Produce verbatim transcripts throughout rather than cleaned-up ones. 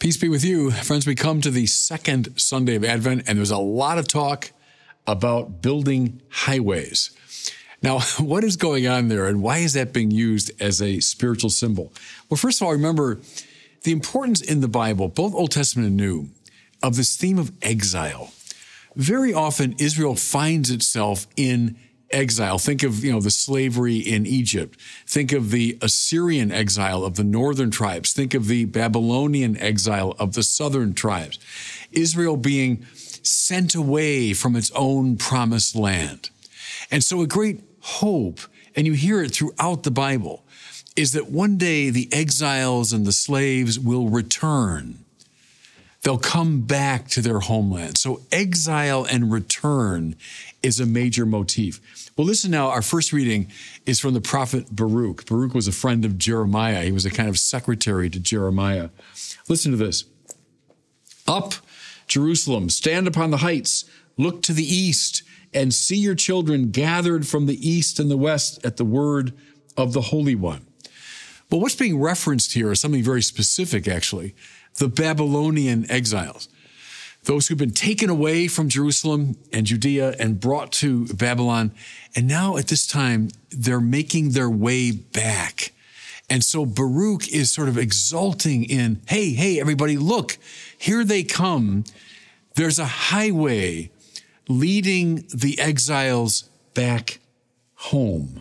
Peace be with you. Friends, we come to the second Sunday of Advent, and there's a lot of talk about building highways. Now, what is going on there, and why is that being used as a spiritual symbol? Well, first of all, remember the importance in the Bible, both Old Testament and New, of this theme of exile. Very often, Israel finds itself in exile. Think of, you know, the slavery in Egypt. Think of the Assyrian exile of the northern tribes. Think of the Babylonian exile of the southern tribes. Israel being sent away from its own promised land. And so a great hope, and you hear it throughout the Bible, is that one day the exiles and the slaves will return. They'll come back to their homeland. So exile and return is a major motif. Well, listen now, our first reading is from the prophet Baruch. Baruch was a friend of Jeremiah. He was a kind of secretary to Jeremiah. Listen to this. Up, Jerusalem, stand upon the heights, look to the east, and see your children gathered from the east and the west at the word of the Holy One. But what's being referenced here is something very specific, actually. The Babylonian exiles, those who've been taken away from Jerusalem and Judea and brought to Babylon. And now at this time, they're making their way back. And so Baruch is sort of exulting in, hey, hey, everybody, look, here they come. There's a highway leading the exiles back home.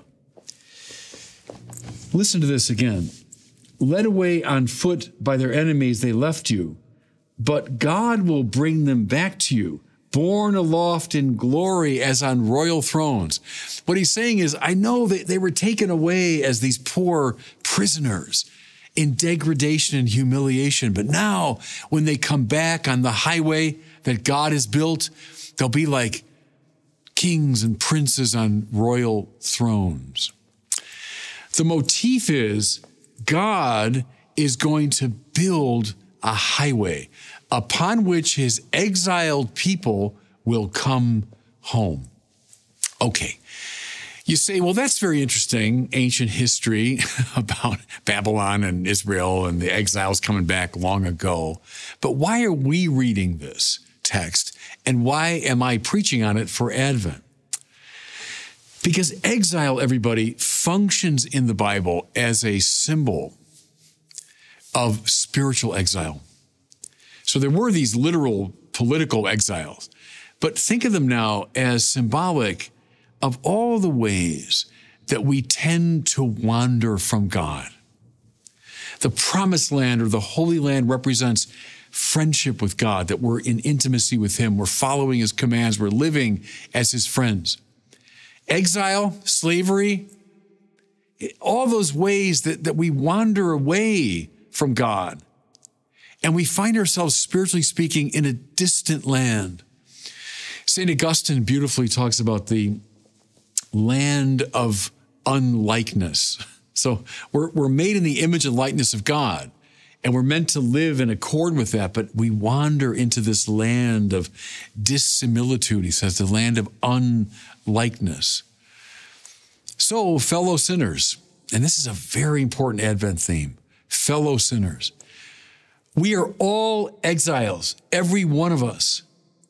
Listen to this again. Led away on foot by their enemies, they left you, but God will bring them back to you, borne aloft in glory as on royal thrones. What he's saying is, I know that they were taken away as these poor prisoners in degradation and humiliation, but now when they come back on the highway that God has built, they'll be like kings and princes on royal thrones. The motif is God is going to build a highway upon which his exiled people will come home. Okay. You say, well, that's very interesting, ancient history about Babylon and Israel and the exiles coming back long ago. But why are we reading this text, and why am I preaching on it for Advent? Because exile, everybody, functions in the Bible as a symbol of spiritual exile. So there were these literal political exiles, but think of them now as symbolic of all the ways that we tend to wander from God. The promised land or the Holy Land represents friendship with God, that we're in intimacy with him, we're following his commands, we're living as his friends. Exile, slavery, all those ways that, that we wander away from God. And we find ourselves, spiritually speaking, in a distant land. Saint Augustine beautifully talks about the land of unlikeness. So we're, we're made in the image and likeness of God, and we're meant to live in accord with that, but we wander into this land of dissimilitude, he says, the land of unlikeness. So, fellow sinners, and this is a very important Advent theme, fellow sinners, we are all exiles, every one of us.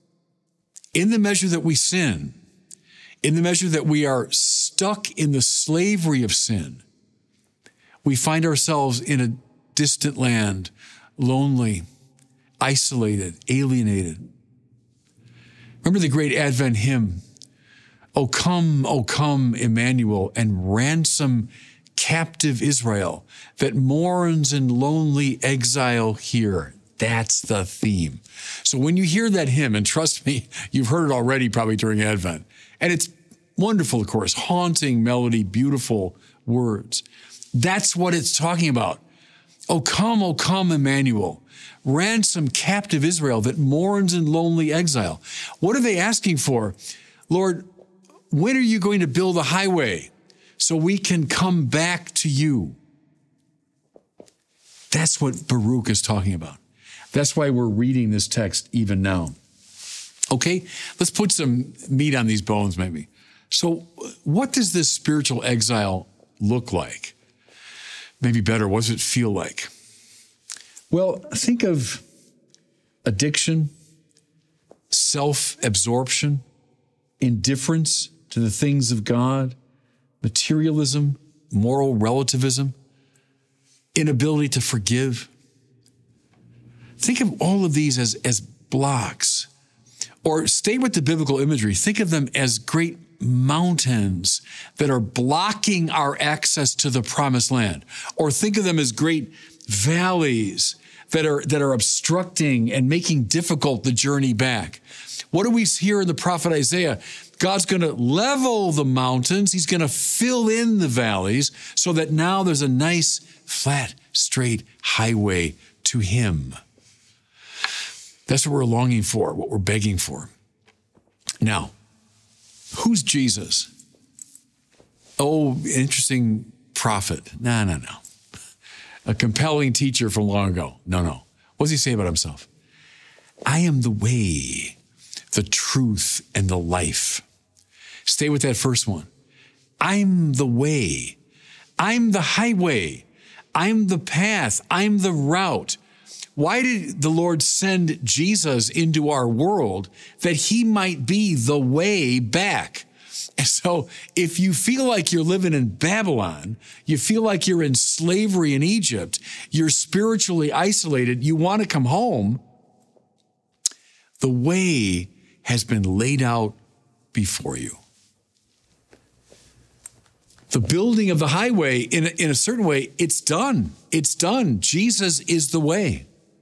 In the measure that we sin, in the measure that we are stuck in the slavery of sin, we find ourselves in a distant land, lonely, isolated, alienated. Remember the great Advent hymn, O come, O come, Emmanuel, and ransom captive Israel that mourns in lonely exile here. That's the theme. So when you hear that hymn, and trust me, you've heard it already probably during Advent, and it's wonderful, of course, haunting melody, beautiful words. That's what it's talking about. O come, O come, Emmanuel, ransom captive Israel that mourns in lonely exile. What are they asking for? Lord, when are you going to build a highway so we can come back to you? That's what Baruch is talking about. That's why we're reading this text even now. Okay, let's put some meat on these bones maybe. So what does this spiritual exile look like? Maybe better, what does it feel like? Well, think of addiction, self-absorption, indifference to the things of God, materialism, moral relativism, inability to forgive. Think of all of these as, as blocks. Or stay with the biblical imagery. Think of them as great mountains that are blocking our access to the promised land. Or think of them as great valleys that are, that are obstructing and making difficult the journey back. What do we hear in the prophet Isaiah? God's going to level the mountains. He's going to fill in the valleys so that now there's a nice, flat, straight highway to him. That's what we're longing for, what we're begging for. Now, who's Jesus? Oh, interesting prophet. No, no, no. A compelling teacher from long ago. No, no. What does he say about himself? I am the way, the truth, and the life. Stay with that first one. I'm the way. I'm the highway. I'm the path. I'm the route. Why did the Lord send Jesus into our world? That he might be the way back. And so if you feel like you're living in Babylon, you feel like you're in slavery in Egypt, you're spiritually isolated, you want to come home, the way has been laid out before you. The building of the highway, in a, in a certain way, it's done. It's done. Jesus is the way.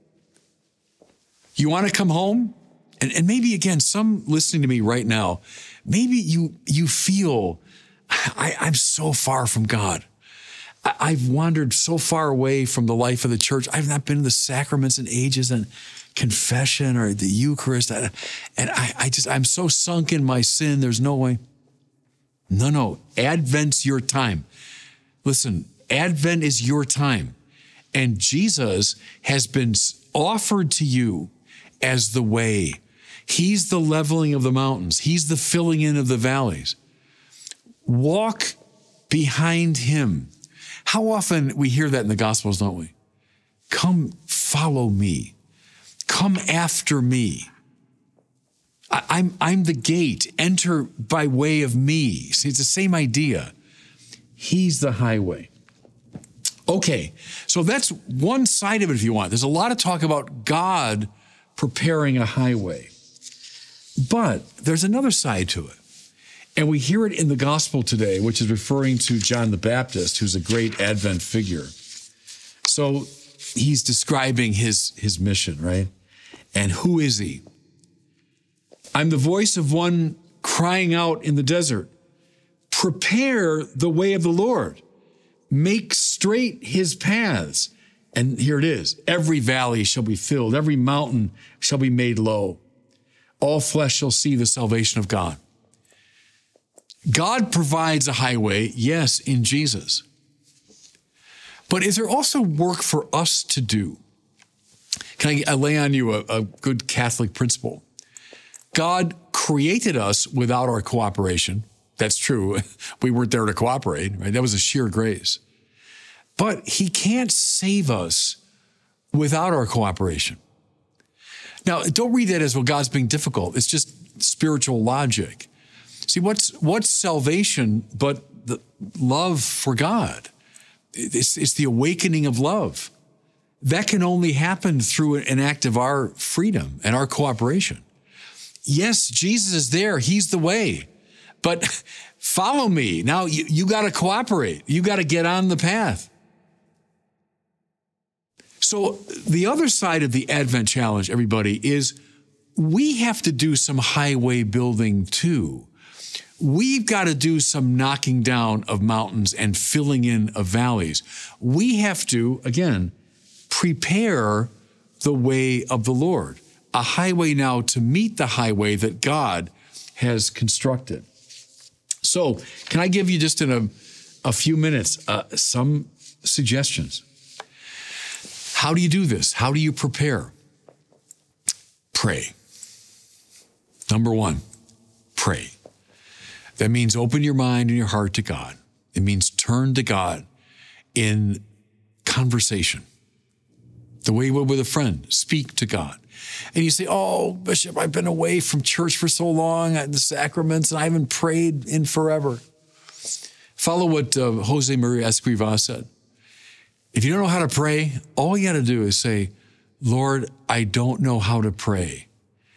You want to come home? And, and maybe, again, some listening to me right now, maybe you you feel, I, I'm so far from God. I, I've wandered so far away from the life of the church. I've not been in the sacraments in ages and confession or the Eucharist. And I, I just, I'm so sunk in my sin, there's no way. No, no, Advent's your time. Listen, Advent is your time. And Jesus has been offered to you as the way. He's the leveling of the mountains. He's the filling in of the valleys. Walk behind him. How often we hear that in the Gospels, don't we? Come follow me. Come after me. I, I'm, I'm the gate. Enter by way of me. See, it's the same idea. He's the highway. Okay, so that's one side of it if you want. There's a lot of talk about God preparing a highway. But there's another side to it. And we hear it in the gospel today, which is referring to John the Baptist, who's a great Advent figure. So he's describing his, his mission, right? And who is he? I'm the voice of one crying out in the desert, prepare the way of the Lord, make straight his paths. And here it is. Every valley shall be filled. Every mountain shall be made low. All flesh shall see the salvation of God. God provides a highway, yes, in Jesus. But is there also work for us to do? Can I, I lay on you a, a good Catholic principle? God created us without our cooperation. That's true. We weren't there to cooperate, right? That was a sheer grace. But he can't save us without our cooperation. Now, don't read that as, well, God's being difficult. It's just spiritual logic. See, what's what's salvation but the love for God? It's, it's the awakening of love. That can only happen through an act of our freedom and our cooperation. Yes, Jesus is there. He's the way. But follow me. Now, you, you got to cooperate. You got to get on the path. So the other side of the Advent challenge, everybody, is we have to do some highway building too. We've got to do some knocking down of mountains and filling in of valleys. We have to, again, prepare the way of the Lord, a highway now to meet the highway that God has constructed. So can I give you just in a, a few minutes uh, some suggestions? How do you do this? How do you prepare? Pray. Number one, pray. That means open your mind and your heart to God. It means turn to God in conversation. the way you would with a friend. Speak to God. And you say, oh, Bishop, I've been away from church for so long, the sacraments, and I haven't prayed in forever. Follow what uh, Jose Maria Escrivá said. If you don't know how to pray, all you got to do is say, Lord, I don't know how to pray.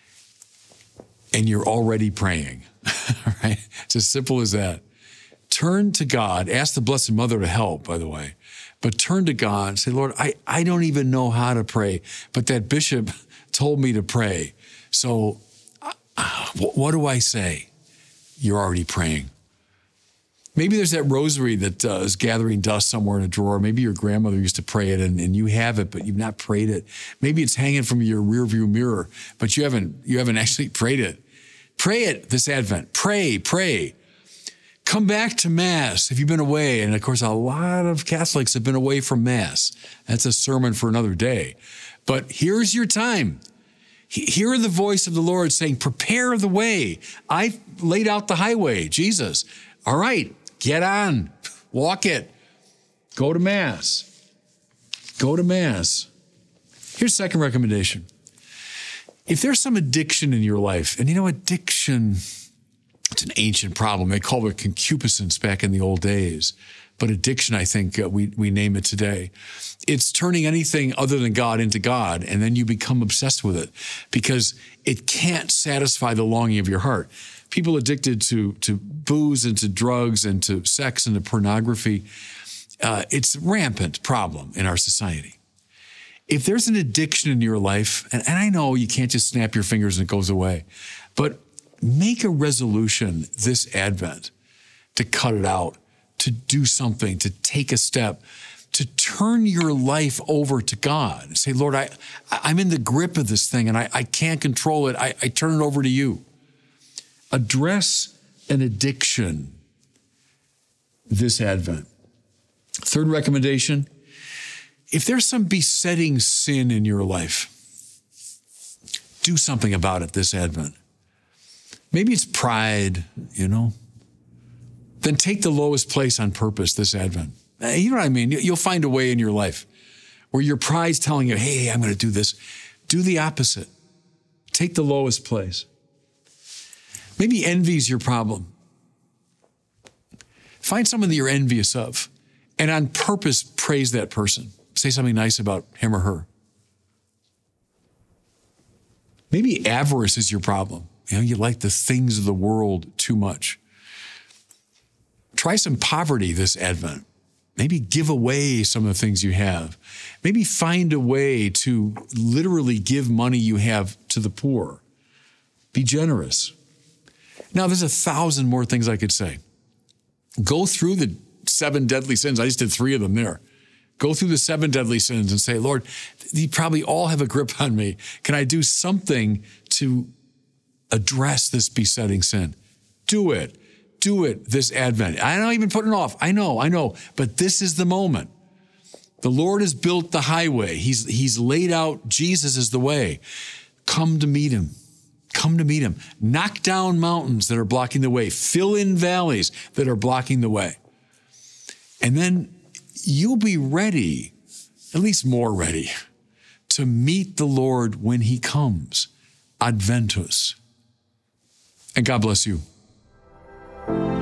And you're already praying, right? It's as simple as that. Turn to God. Ask the Blessed Mother to help, by the way. But turn to God and say, Lord, I, I don't even know how to pray, but that bishop told me to pray. So uh, what do I say? You're already praying. Maybe there's that rosary that uh, is gathering dust somewhere in a drawer. Maybe your grandmother used to pray it and, and you have it, but you've not prayed it. Maybe it's hanging from your rearview mirror, but you haven't, you haven't actually prayed it. Pray it this Advent. Pray, pray. Come back to Mass if you've been away. And of course, a lot of Catholics have been away from Mass. That's a sermon for another day. But here's your time. Hear the voice of the Lord saying, prepare the way. I laid out the highway, Jesus. All right, get on, walk it. Go to Mass. Go to Mass. Here's the second recommendation. If there's some addiction in your life, and you know, addiction, it's an ancient problem. They called it concupiscence back in the old days. But addiction, I think uh, we, we name it today. It's turning anything other than God into God, and then you become obsessed with it because it can't satisfy the longing of your heart. People addicted to, to booze and to drugs and to sex and to pornography, uh, it's a rampant problem in our society. If there's an addiction in your life, and, and I know you can't just snap your fingers and it goes away, but make a resolution this Advent to cut it out, to do something, to take a step, to turn your life over to God. Say, Lord, I, I'm in the grip of this thing and I, I can't control it. I, I turn it over to you. Address an addiction this Advent. Third recommendation, if there's some besetting sin in your life, do something about it this Advent. Maybe it's pride, you know. Then take the lowest place on purpose this Advent. You know what I mean? You'll find a way in your life where your pride's telling you, hey, I'm going to do this. Do the opposite. Take the lowest place. Maybe envy's your problem. Find someone that you're envious of and on purpose praise that person. Say something nice about him or her. Maybe avarice is your problem. You know, you like the things of the world too much. Try some poverty this Advent. Maybe give away some of the things you have. Maybe find a way to literally give money you have to the poor. Be generous. Now, there's a thousand more things I could say. Go through the seven deadly sins. I just did three of them there. Go through the seven deadly sins and say, Lord, you probably all have a grip on me. Can I do something to address this besetting sin? Do it. Do it this Advent. I'm not even putting it off. I know, I know. But this is the moment. The Lord has built the highway. He's, he's laid out Jesus as the way. Come to meet him. Come to meet him. Knock down mountains that are blocking the way. Fill in valleys that are blocking the way. And then you'll be ready, at least more ready, to meet the Lord when he comes. Adventus. And God bless you.